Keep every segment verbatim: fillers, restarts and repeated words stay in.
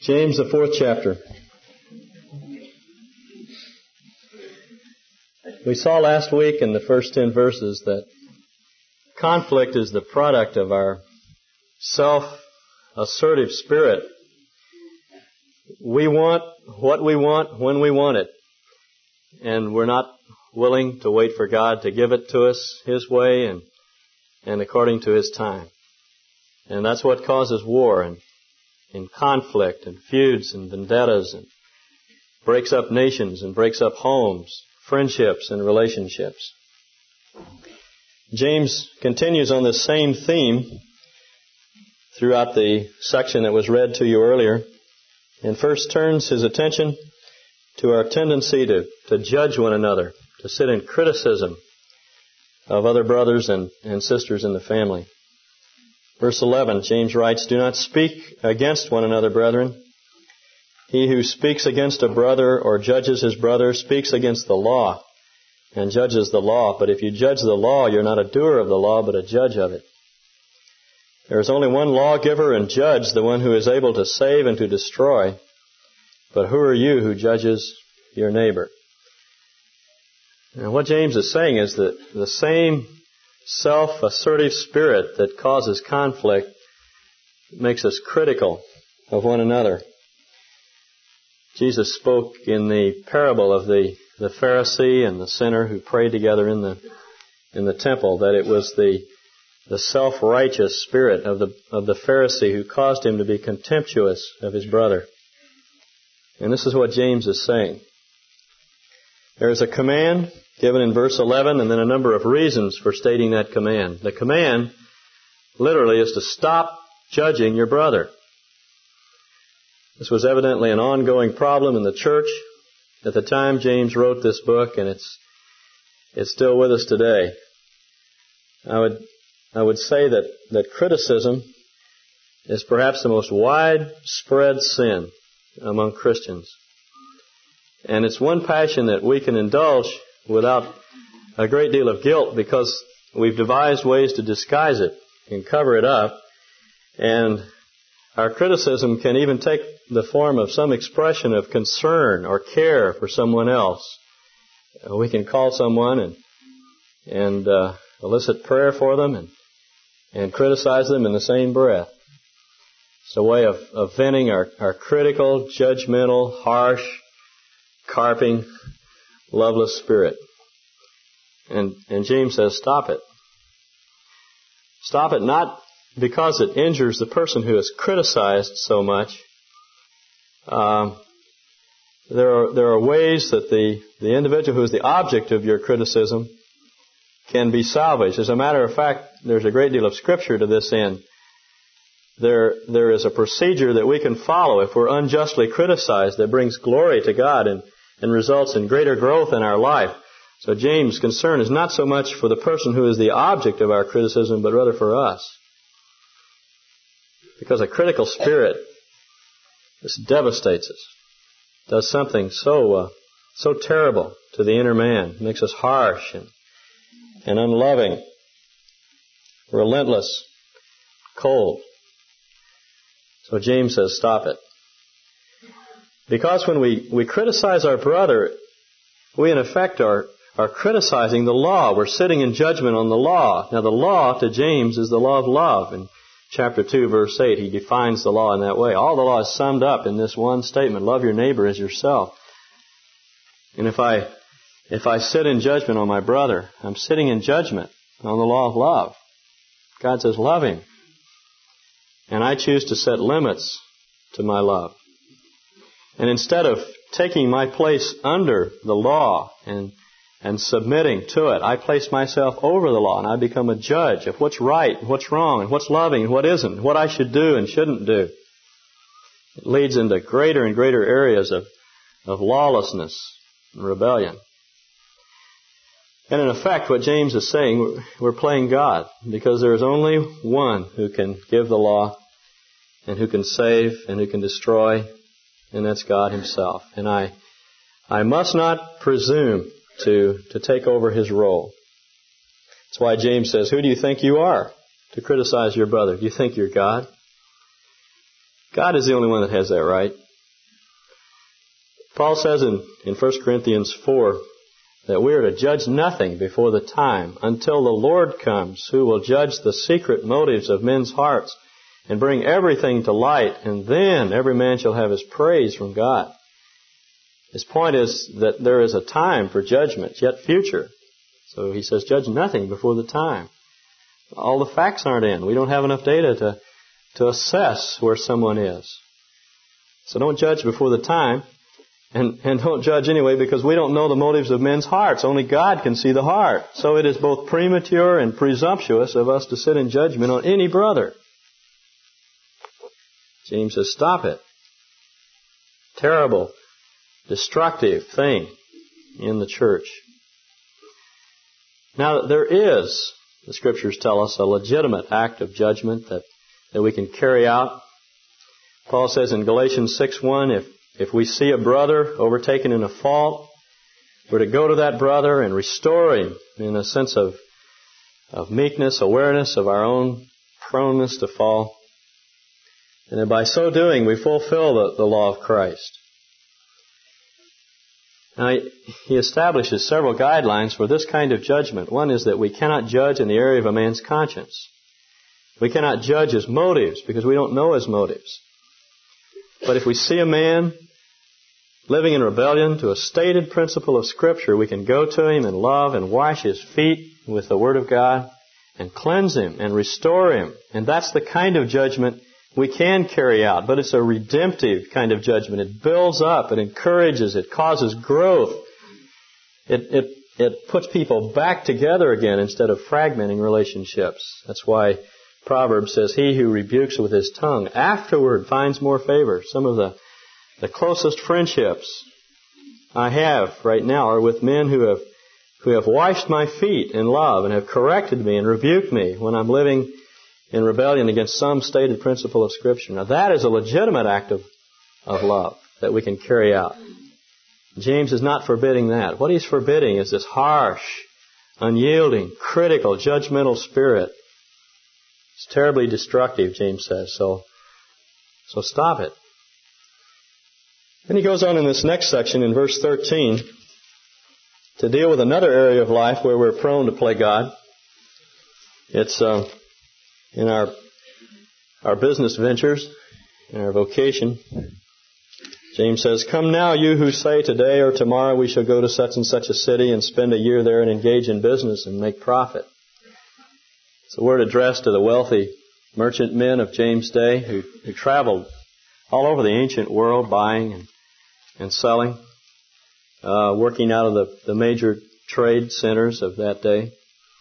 James, the fourth chapter. We saw last week in the first ten verses that conflict is the product of our self-assertive spirit. We want what we want when we want it, and we're not willing to wait for God to give it to us His way and and according to His time. And that's what causes war and, and conflict and feuds and vendettas and breaks up nations and breaks up homes, friendships and relationships. James continues on this same theme throughout the section that was read to you earlier, and first turns his attention to our tendency to, to judge one another, to sit in criticism of other brothers and, and sisters in the family. Verse eleven, James writes, "Do not speak against one another, brethren. He who speaks against a brother or judges his brother speaks against the law and judges the law. But if you judge the law, you're not a doer of the law, but a judge of it. There is only one lawgiver and judge, the one who is able to save and to destroy. But who are you who judges your neighbor?" And what James is saying is that the same self-assertive spirit that causes conflict makes us critical of one another. Jesus spoke in the parable of the, the Pharisee and the sinner who prayed together in the in the temple that it was the the self-righteous spirit of the of the Pharisee who caused him to be contemptuous of his brother. And this is what James is saying. There is a command given in verse eleven and then a number of reasons for stating that command. The command literally is to stop judging your brother. This was evidently an ongoing problem in the church at the time James wrote this book, and it's it's still with us today. I would I would say that, that criticism is perhaps the most widespread sin among Christians. And it's one passion that we can indulge without a great deal of guilt because we've devised ways to disguise it and cover it up. And our criticism can even take the form of some expression of concern or care for someone else. We can call someone and and uh, elicit prayer for them and and criticize them in the same breath. It's a way of, of venting our, our critical, judgmental, harsh, carping, loveless spirit. And, and James says, stop it. Stop it not because it injures the person who is criticized so much. Um, there are there are ways that the, the individual who is the object of your criticism can be salvaged. As a matter of fact, there's a great deal of Scripture to this end. There, there is a procedure that we can follow if we're unjustly criticized that brings glory to God and, and results in greater growth in our life. So James' concern is not so much for the person who is the object of our criticism, but rather for us. Because a critical spirit, this devastates us, does something so uh, so terrible to the inner man, makes us harsh and, and unloving, relentless, cold. So James says, stop it. Because when we, we criticize our brother, we in effect are, are criticizing the law. We're sitting in judgment on the law. Now the law to James is the law of love. In chapter two, verse eight, he defines the law in that way. All the law is summed up in this one statement, love your neighbor as yourself. And if I, if I sit in judgment on my brother, I'm sitting in judgment on the law of love. God says, love him. And I choose to set limits to my love. And instead of taking my place under the law and and submitting to it, I place myself over the law and I become a judge of what's right and what's wrong and what's loving and what isn't, what I should do and shouldn't do. It leads into greater and greater areas of, of lawlessness and rebellion. And in effect, what James is saying, we're playing God, because there is only one who can give the law and who can save and who can destroy, and that's God Himself. And I I must not presume to, to take over His role. That's why James says, who do you think you are to criticize your brother? Do you think you're God? God is the only one that has that right. Paul says in, in First Corinthians four that we are to judge nothing before the time until the Lord comes, who will judge the secret motives of men's hearts and bring everything to light, and then every man shall have his praise from God. His point is that there is a time for judgment, yet future. So he says, judge nothing before the time. All the facts aren't in. We don't have enough data to, to assess where someone is. So don't judge before the time. And, and don't judge anyway, because we don't know the motives of men's hearts. Only God can see the heart. So it is both premature and presumptuous of us to sit in judgment on any brother. James says, stop it. Terrible, destructive thing in the church. Now, there is, the Scriptures tell us, a legitimate act of judgment that, that we can carry out. Paul says in Galatians six one, if If we see a brother overtaken in a fault, we're to go to that brother and restore him in a sense of, of meekness, awareness of our own proneness to fall. And that by so doing, we fulfill the, the law of Christ. Now, he establishes several guidelines for this kind of judgment. One is that we cannot judge in the area of a man's conscience. We cannot judge his motives because we don't know his motives. But if we see a man living in rebellion to a stated principle of Scripture, we can go to him in love and wash his feet with the Word of God and cleanse him and restore him. And that's the kind of judgment we can carry out. But it's a redemptive kind of judgment. It builds up, it encourages, it causes growth. It, it, it puts people back together again instead of fragmenting relationships. That's why Proverbs says, he who rebukes with his tongue afterward finds more favor. Some of the, the closest friendships I have right now are with men who have who have washed my feet in love and have corrected me and rebuked me when I'm living in rebellion against some stated principle of Scripture. Now that is a legitimate act of, of love that we can carry out. James is not forbidding that. What he's forbidding is this harsh, unyielding, critical, judgmental spirit. It's terribly destructive, James says, so, so stop it. Then he goes on in this next section in verse thirteen to deal with another area of life where we're prone to play God. It's uh, in our our business ventures, in our vocation. James says, come now, you who say today or tomorrow we shall go to such and such a city and spend a year there and engage in business and make profit. It's a word addressed to the wealthy merchant men of James' day who, who traveled all over the ancient world buying and, and selling, uh, working out of the, the major trade centers of that day.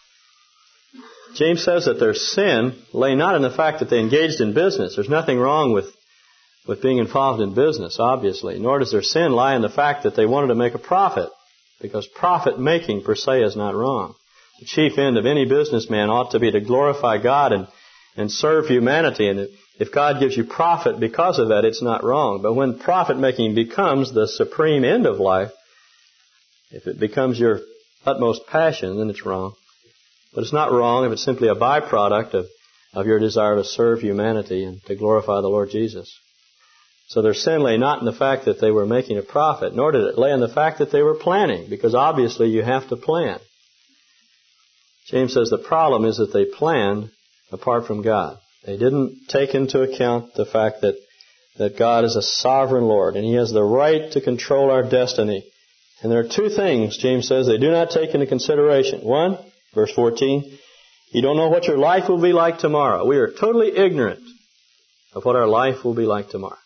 James says that their sin lay not in the fact that they engaged in business. There's nothing wrong with, with being involved in business, obviously. Nor does their sin lie in the fact that they wanted to make a profit, because profit making per se is not wrong. The chief end of any businessman ought to be to glorify God and, and serve humanity. And if God gives you profit because of that, it's not wrong. But when profit making becomes the supreme end of life, if it becomes your utmost passion, then it's wrong. But it's not wrong if it's simply a byproduct of, of your desire to serve humanity and to glorify the Lord Jesus. So their sin lay not in the fact that they were making a profit, nor did it lay in the fact that they were planning, because obviously you have to plan. James says the problem is that they planned apart from God. They didn't take into account the fact that, that God is a sovereign Lord and He has the right to control our destiny. And there are two things, James says, they do not take into consideration. One, verse fourteen, you don't know what your life will be like tomorrow. We are totally ignorant of what our life will be like tomorrow.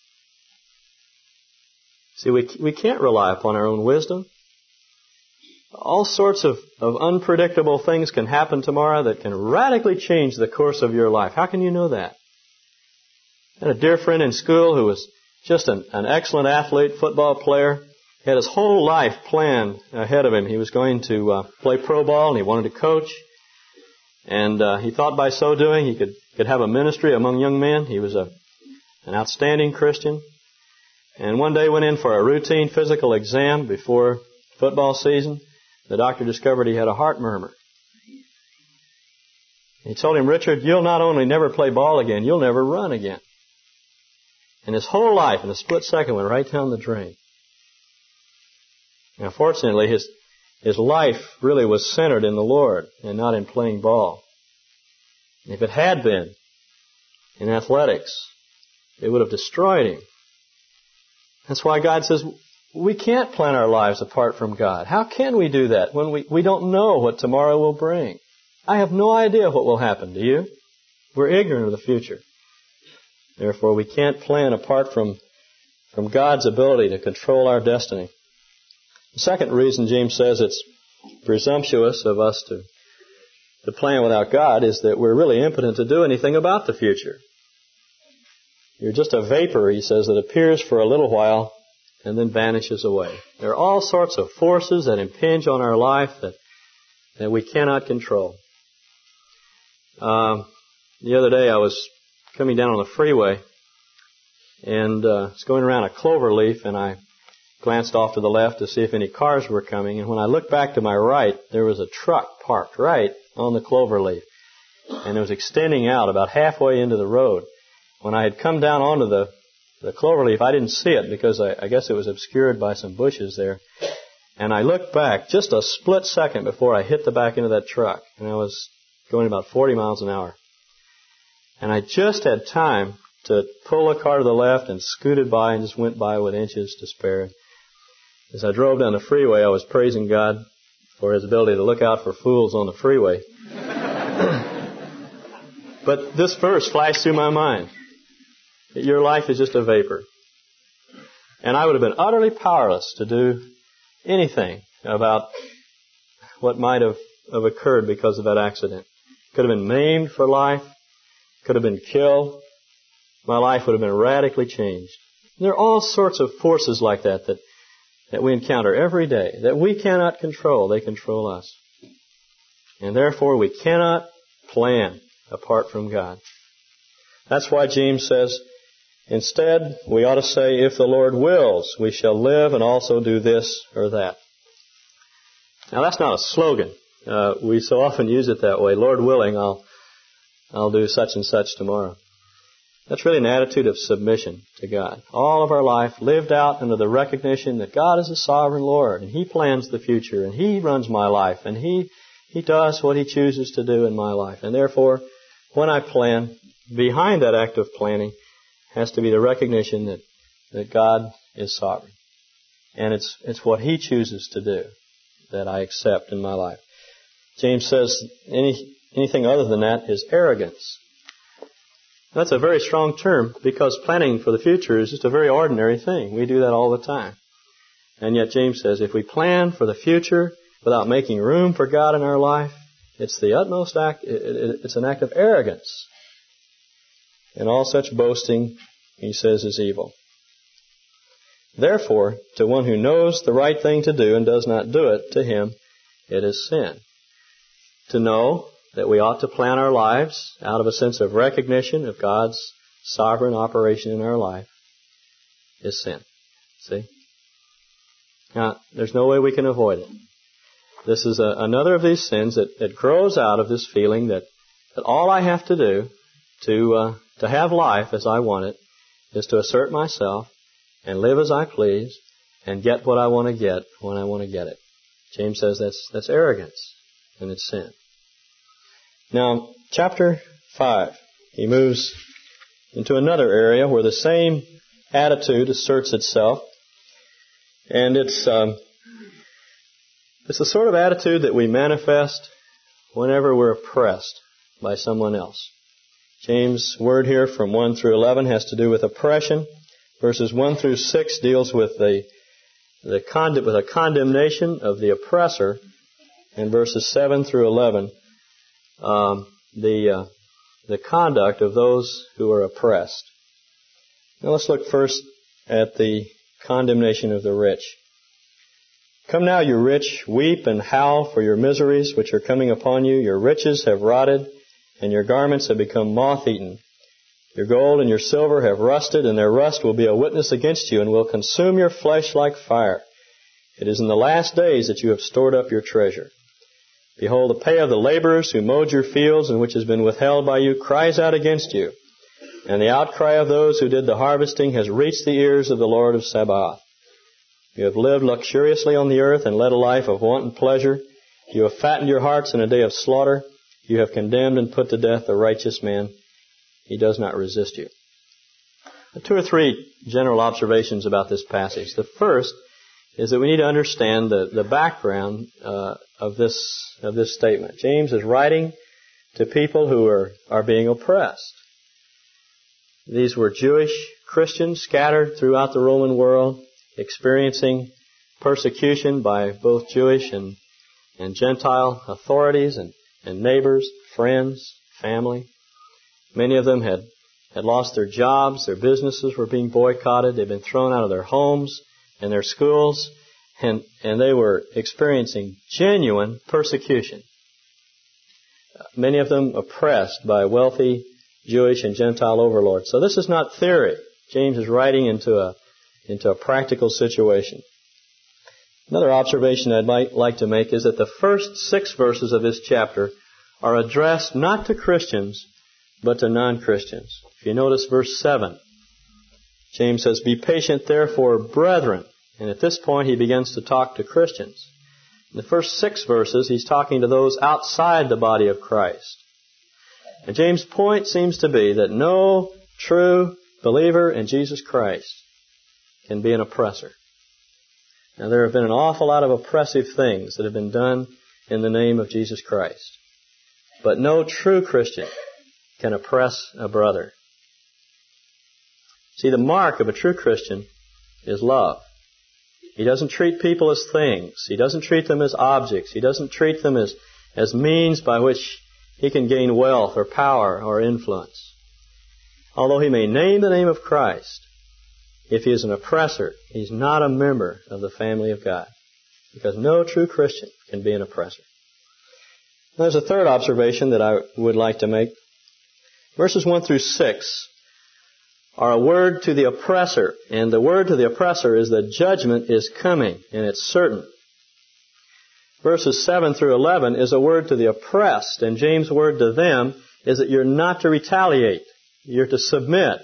See, we, we can't rely upon our own wisdom. All sorts of, of unpredictable things can happen tomorrow that can radically change the course of your life. How can you know that? I had a dear friend in school who was just an, an excellent athlete, football player. He had his whole life planned ahead of him. He was going to uh, play pro ball and he wanted to coach. And uh, he thought by so doing he could, could have a ministry among young men. He was a, an outstanding Christian. And one day went in for a routine physical exam before football season. The doctor discovered he had a heart murmur. He told him, Richard, you'll not only never play ball again, you'll never run again. And his whole life in a split second went right down the drain. Now, fortunately, his his life really was centered in the Lord and not in playing ball. And if it had been in athletics, it would have destroyed him. That's why God says we can't plan our lives apart from God. How can we do that when we, we don't know what tomorrow will bring? I have no idea what will happen. Do you? We're ignorant of the future. Therefore, we can't plan apart from, from God's ability to control our destiny. The second reason James says it's presumptuous of us to, to plan without God is that we're really impotent to do anything about the future. You're just a vapor, he says, that appears for a little while and then vanishes away. There are all sorts of forces that impinge on our life that, that we cannot control. Um, the other day I was coming down on the freeway and uh, I was going around a clover leaf, and I glanced off to the left to see if any cars were coming, and when I looked back to my right, there was a truck parked right on the clover leaf, and it was extending out about halfway into the road. When I had come down onto the, the clover leaf, I didn't see it because I, I guess it was obscured by some bushes there. And I looked back just a split second before I hit the back end of that truck, and I was going about forty miles an hour. And I just had time to pull the car to the left and scooted by and just went by with inches to spare. As I drove down the freeway, I was praising God for His ability to look out for fools on the freeway. But this verse flashed through my mind. Your life is just a vapor. And I would have been utterly powerless to do anything about what might have, have occurred because of that accident. Could have been maimed for life. Could have been killed. My life would have been radically changed. There are all sorts of forces like that that, that we encounter every day that we cannot control. They control us. And therefore we cannot plan apart from God. That's why James says, instead, we ought to say, if the Lord wills, we shall live and also do this or that. Now, that's not a slogan. Uh, we so often use it that way. Lord willing, I'll, I'll do such and such tomorrow. That's really an attitude of submission to God. All of our life lived out under the recognition that God is a sovereign Lord, and He plans the future, and He runs my life, and He, He does what He chooses to do in my life. And therefore, when I plan, behind that act of planning has to be the recognition that, that God is sovereign. And it's, it's what He chooses to do that I accept in my life. James says any, anything other than that is arrogance. That's a very strong term because planning for the future is just a very ordinary thing. We do that all the time. And yet James says if we plan for the future without making room for God in our life, it's the utmost act, it's an act of arrogance. And all such boasting, he says, is evil. Therefore, to one who knows the right thing to do and does not do it, to him it is sin. To know that we ought to plan our lives out of a sense of recognition of God's sovereign operation in our life is sin. See? Now, there's no way we can avoid it. This is a, another of these sins that, that grows out of this feeling that, that all I have to do to uh, to have life as I want it is to assert myself and live as I please and get what I want to get when I want to get it. James says that's that's arrogance and it's sin. Now, chapter five, he moves into another area where the same attitude asserts itself, and it's um, it's the sort of attitude that we manifest whenever we're oppressed by someone else. James' word here from one through eleven has to do with oppression. Verses one through six deals with the the con- with a condemnation of the oppressor, and verses seven through eleven um, the uh, the conduct of those who are oppressed. Now let's look first at the condemnation of the rich. Come now, you rich, weep and howl for your miseries which are coming upon you. Your riches have rotted, and your garments have become moth-eaten. Your gold and your silver have rusted, and their rust will be a witness against you, and will consume your flesh like fire. It is in the last days that you have stored up your treasure. Behold, the pay of the laborers who mowed your fields, and which has been withheld by you, cries out against you. And the outcry of those who did the harvesting has reached the ears of the Lord of Sabaoth. You have lived luxuriously on the earth and led a life of wanton pleasure. You have fattened your hearts in a day of slaughter. You have condemned and put to death the righteous man. He does not resist you. Two or three general observations about this passage. The first is that we need to understand the, the background uh, of this of this statement. James is writing to people who are, are being oppressed. These were Jewish Christians scattered throughout the Roman world, experiencing persecution by both Jewish and, and Gentile authorities and, and neighbors, friends, family. Many of them had, had lost their jobs, their businesses were being boycotted, they'd been thrown out of their homes and their schools, and, and they were experiencing genuine persecution. Many of them oppressed by wealthy Jewish and Gentile overlords. So this is not theory. James is writing into a into a practical situation. Another observation I'd might like to make is that the first six verses of this chapter are addressed not to Christians, but to non-Christians. If you notice verse seven, James says, "Be patient therefore, brethren." And at this point he begins to talk to Christians. In the first six verses, he's talking to those outside the body of Christ. And James' point seems to be that no true believer in Jesus Christ can be an oppressor. Now, there have been an awful lot of oppressive things that have been done in the name of Jesus Christ. But no true Christian can oppress a brother. See, the mark of a true Christian is love. He doesn't treat people as things. He doesn't treat them as objects. He doesn't treat them as, as means by which he can gain wealth or power or influence. Although he may name the name of Christ, if he is an oppressor, he's not a member of the family of God. Because no true Christian can be an oppressor. There's a third observation that I would like to make. Verses one through six are a word to the oppressor. And the word to the oppressor is that judgment is coming, and it's certain. Verses seven through eleven is a word to the oppressed. And James' word to them is that you're not to retaliate. You're to submit.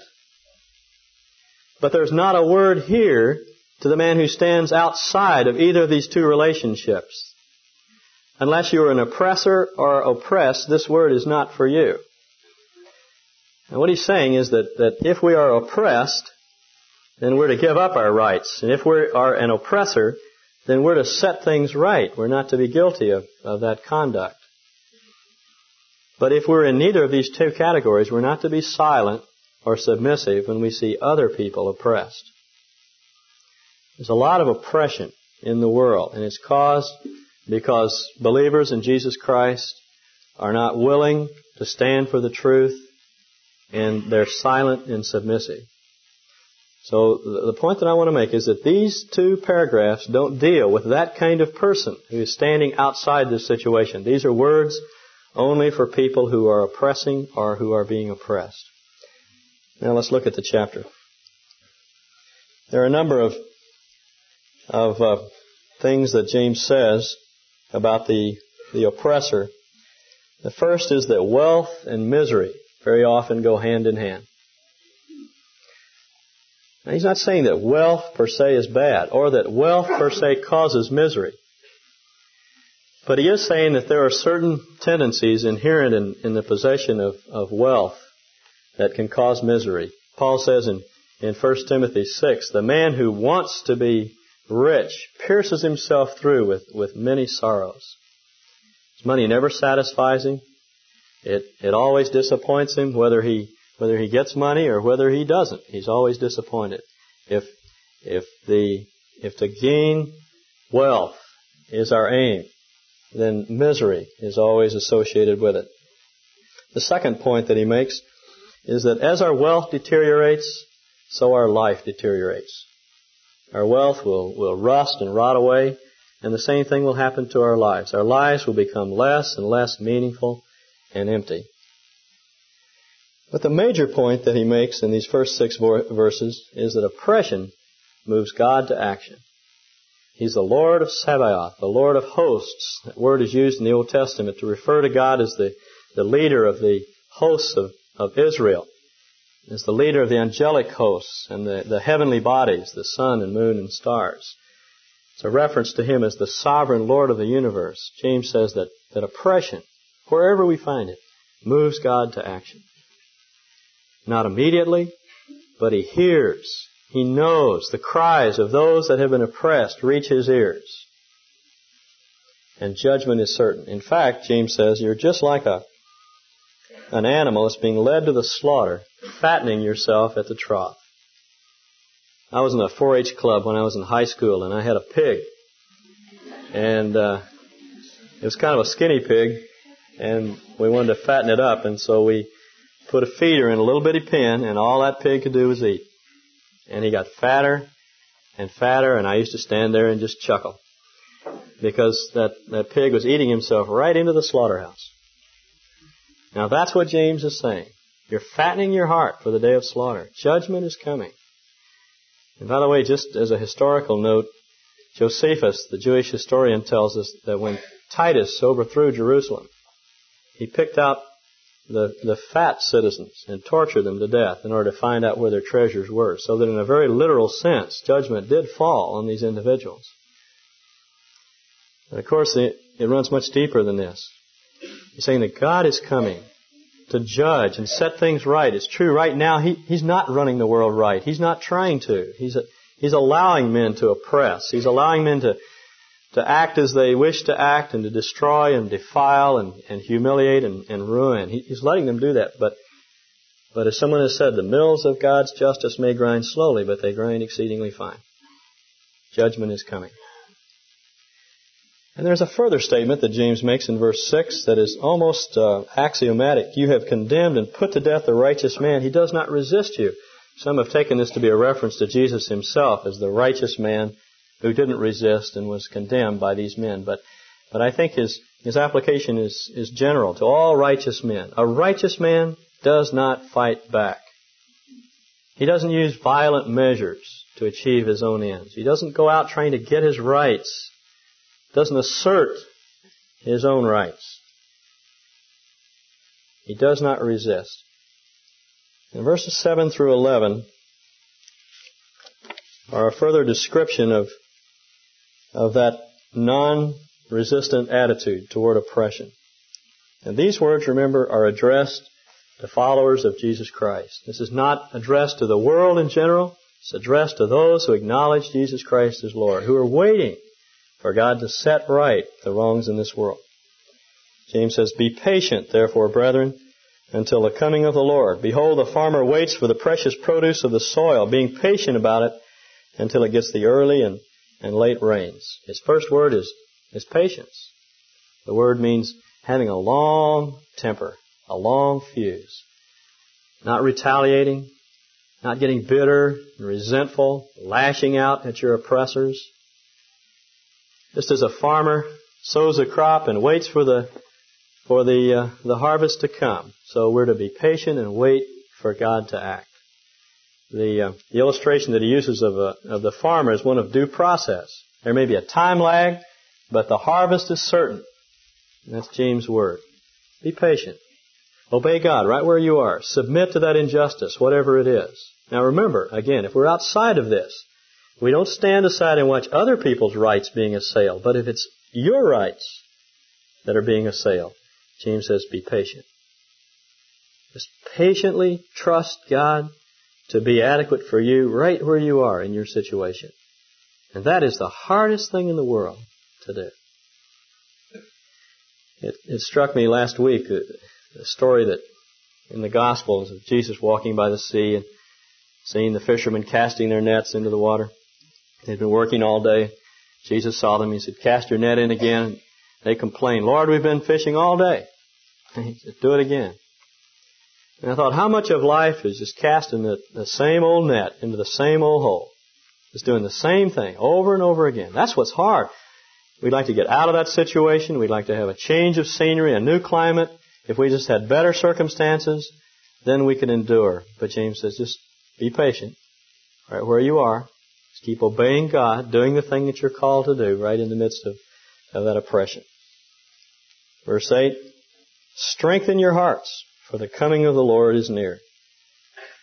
But there's not a word here to the man who stands outside of either of these two relationships. Unless you are an oppressor or oppressed, this word is not for you. And what he's saying is that, that if we are oppressed, then we're to give up our rights. And if we are an oppressor, then we're to set things right. We're not to be guilty of, of that conduct. But if we're in neither of these two categories, we're not to be silent or submissive when we see other people oppressed. There's a lot of oppression in the world, and it's caused because believers in Jesus Christ are not willing to stand for the truth, and they're silent and submissive. So the point that I want to make is that these two paragraphs don't deal with that kind of person who is standing outside this situation. These are words only for people who are oppressing or who are being oppressed. Now let's look at the chapter. There are a number of of uh, things that James says about the the oppressor. The first is that wealth and misery very often go hand in hand. Now, he's not saying that wealth per se is bad or that wealth per se causes misery. But he is saying that there are certain tendencies inherent in, in the possession of, of wealth that can cause misery. Paul says in, in First Timothy six, the man who wants to be rich pierces himself through with, with many sorrows. His money never satisfies him. It it always disappoints him, whether he whether he gets money or whether he doesn't. He's always disappointed. If if the if to gain wealth is our aim, then misery is always associated with it. The second point that he makes is that as our wealth deteriorates, so our life deteriorates. Our wealth will, will rust and rot away, and the same thing will happen to our lives. Our lives will become less and less meaningful and empty. But the major point that he makes in these first six verses is that oppression moves God to action. He's the Lord of Sabaoth, the Lord of hosts. That word is used in the Old Testament to refer to God as the, the leader of the hosts of, of Israel. as the leader of the angelic hosts and the, the heavenly bodies, the sun and moon and stars. It's a reference to Him as the sovereign Lord of the universe. James says that, that oppression, wherever we find it, moves God to action. Not immediately, but He hears. He knows the cries of those that have been oppressed reach His ears. And judgment is certain. In fact, James says, you're just like a an animal that's being led to the slaughter, fattening yourself at the trough. I was in a four H club when I was in high school, and I had a pig. And uh, it was kind of a skinny pig, and we wanted to fatten it up, and so we put a feeder in a little bitty pen, and all that pig could do was eat. And he got fatter and fatter, and I used to stand there and just chuckle, because that, that pig was eating himself right into the slaughterhouse. Now that's what James is saying. You're fattening your heart for the day of slaughter. Judgment is coming. And by the way, just as a historical note, Josephus, the Jewish historian, tells us that when Titus overthrew Jerusalem, he picked out the, the fat citizens and tortured them to death in order to find out where their treasures were. So that in a very literal sense, judgment did fall on these individuals. And of course, it, it runs much deeper than this. He's saying that God is coming to judge and set things right. It's true, right now, he, He's not running the world right. He's not trying to. He's, a, he's allowing men to oppress. He's allowing men to, to act as they wish to act and to destroy and defile and, and humiliate and, and ruin. He, he's letting them do that. But, but as someone has said, the mills of God's justice may grind slowly, but they grind exceedingly fine. Judgment is coming. And there's a further statement that James makes in verse six that is almost uh, axiomatic. You have condemned and put to death the righteous man. He does not resist you. Some have taken this to be a reference to Jesus Himself as the righteous man who didn't resist and was condemned by these men. But but I think his, his application is, is general to all righteous men. A righteous man does not fight back. He doesn't use violent measures to achieve his own ends. He doesn't go out trying to get his rights. Doesn't assert his own rights. He does not resist. In verses seven through eleven are a further description of, of that non-resistant attitude toward oppression. And these words, remember, are addressed to followers of Jesus Christ. This is not addressed to the world in general. It's addressed to those who acknowledge Jesus Christ as Lord, who are waiting for God to set right the wrongs in this world. James says, be patient, therefore, brethren, until the coming of the Lord. Behold, the farmer waits for the precious produce of the soil, being patient about it until it gets the early and, and late rains. His first word is, is patience. The word means having a long temper, a long fuse. Not retaliating, not getting bitter and resentful, lashing out at your oppressors. Just as a farmer sows a crop and waits for the for the uh, the harvest to come, so we're to be patient and wait for God to act. The, uh, the illustration that he uses of a, of the farmer is one of due process. There may be a time lag, but the harvest is certain. And that's James' word. Be patient. Obey God right where you are. Submit to that injustice, whatever it is. Now remember, again, if we're outside of this, we don't stand aside and watch other people's rights being assailed. But if it's your rights that are being assailed, James says, be patient. Just patiently trust God to be adequate for you right where you are in your situation. And that is the hardest thing in the world to do. It, it struck me last week, the, the story that in the Gospels of Jesus walking by the sea and seeing the fishermen casting their nets into the water. They'd been working all day. Jesus saw them. He said, cast your net in again. They complained, Lord, we've been fishing all day. And he said, do it again. And I thought, how much of life is just casting the, the same old net into the same old hole? Just doing the same thing over and over again. That's what's hard. We'd like to get out of that situation. We'd like to have a change of scenery, a new climate. If we just had better circumstances, then we could endure. But James says, just be patient right where you are. Just keep obeying God, doing the thing that you're called to do right in the midst of, of that oppression. Verse eight, strengthen your hearts, for the coming of the Lord is near.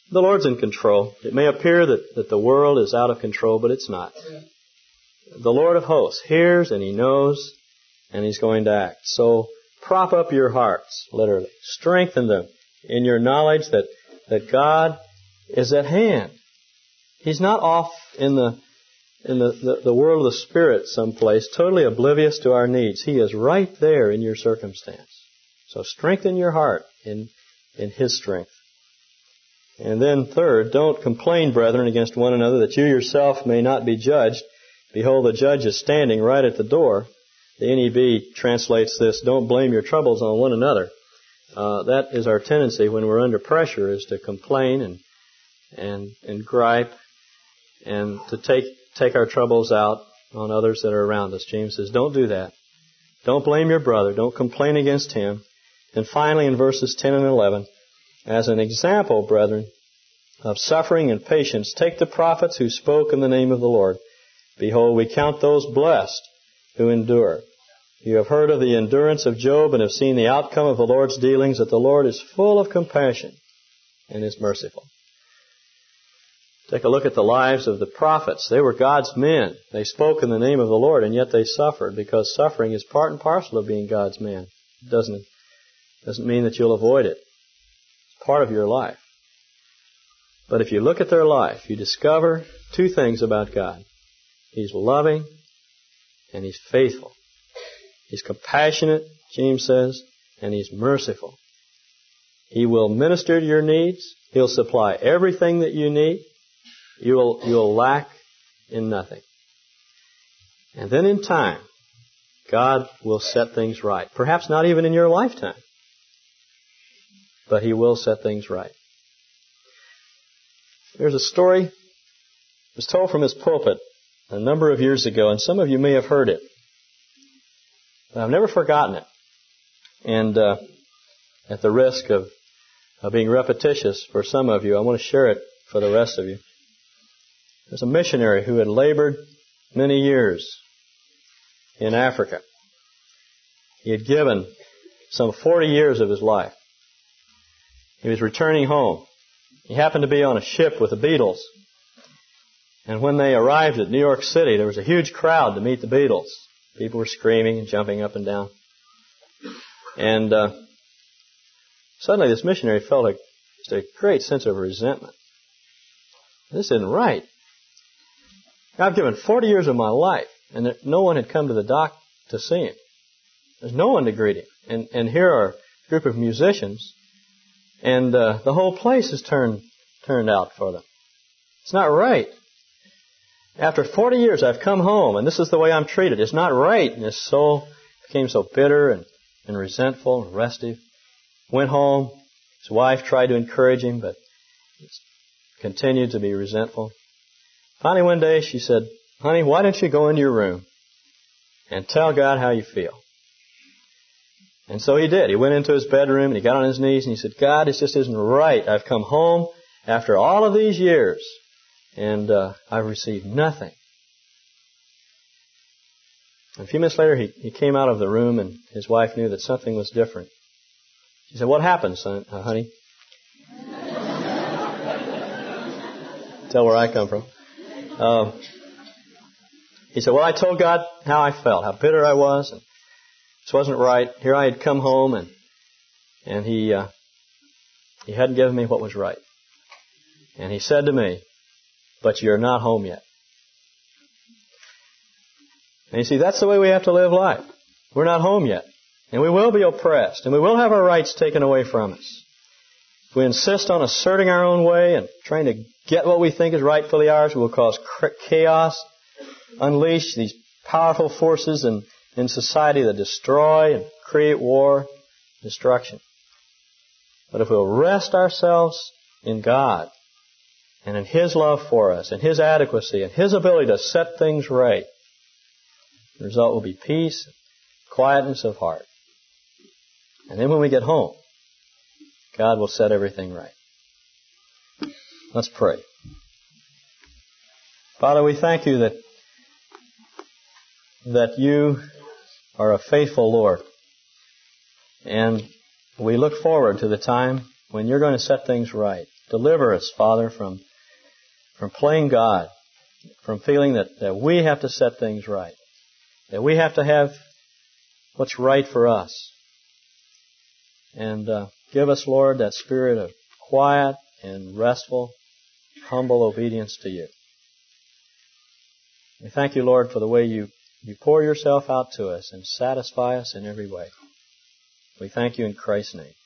The Lord's in control. It may appear that, that the world is out of control, but it's not. The Lord of hosts hears and He knows, and He's going to act. So prop up your hearts, literally. Strengthen them in your knowledge that, that God is at hand. He's not off in the in the, the, the world of the Spirit someplace, totally oblivious to our needs. He is right there in your circumstance. So strengthen your heart in, in His strength. And then third, don't complain, brethren, against one another, that you yourself may not be judged. Behold, the judge is standing right at the door. The N E B translates this, don't blame your troubles on one another. Uh, that is our tendency when we're under pressure, is to complain and and and gripe and to take take our troubles out on others that are around us. James says, don't do that. Don't blame your brother. Don't complain against him. And finally, in verses ten and eleven, as an example, brethren, of suffering and patience, take the prophets who spoke in the name of the Lord. Behold, we count those blessed who endure. You have heard of the endurance of Job and have seen the outcome of the Lord's dealings, that the Lord is full of compassion and is merciful. Take a look at the lives of the prophets. They were God's men. They spoke in the name of the Lord, and yet they suffered, because suffering is part and parcel of being God's man. It doesn't, doesn't mean that you'll avoid it. It's part of your life. But if you look at their life, you discover two things about God. He's loving and He's faithful. He's compassionate, James says, and He's merciful. He will minister to your needs. He'll supply everything that you need. You will, you will lack in nothing. And then in time, God will set things right. Perhaps not even in your lifetime, but He will set things right. There's a story that was told from His pulpit a number of years ago, and some of you may have heard it. But I've never forgotten it. And uh, at the risk of, of being repetitious for some of you, I want to share it for the rest of you. There's a missionary who had labored many years in Africa. He had given some forty years of his life. He was returning home. He happened to be on a ship with the Beatles. And when they arrived at New York City, there was a huge crowd to meet the Beatles. People were screaming and jumping up and down. And uh, suddenly this missionary felt a, just a great sense of resentment. This isn't right. I've given forty years of my life, and there, no one had come to the dock to see him. There's no one to greet him. And, and here are a group of musicians, and uh, the whole place is turned turned out for them. It's not right. After forty years, I've come home, and this is the way I'm treated. It's not right. And his soul became so bitter and, and resentful and restive. Went home. His wife tried to encourage him, but he continued to be resentful. Finally, one day, she said, honey, why don't you go into your room and tell God how you feel? And so he did. He went into his bedroom, and he got on his knees, and he said, God, this just isn't right. I've come home after all of these years, and uh, I've received nothing. And a few minutes later, he, he came out of the room, and his wife knew that something was different. She said, what happened, son, uh, honey? Tell where I come from. Um, he said, well, I told God how I felt, how bitter I was, and this wasn't right. Here I had come home, and and he uh, he hadn't given me what was right. And he said to me, but you're not home yet. And you see, that's the way we have to live life. We're not home yet. And we will be oppressed, and we will have our rights taken away from us. If we insist on asserting our own way and trying to get what we think is rightfully ours, we will cause chaos, unleash these powerful forces in, in society that destroy and create war, destruction. But if we'll rest ourselves in God and in His love for us and His adequacy and His ability to set things right, the result will be peace, quietness of heart. And then when we get home, God will set everything right. Let's pray. Father, we thank You that that You are a faithful Lord. And we look forward to the time when You're going to set things right. Deliver us, Father, from, from playing God, from feeling that, that we have to set things right, that we have to have what's right for us. And uh, give us, Lord, that spirit of quiet and restful, humble obedience to you. We thank you, Lord, for the way you, you pour yourself out to us and satisfy us in every way. We thank you in Christ's name.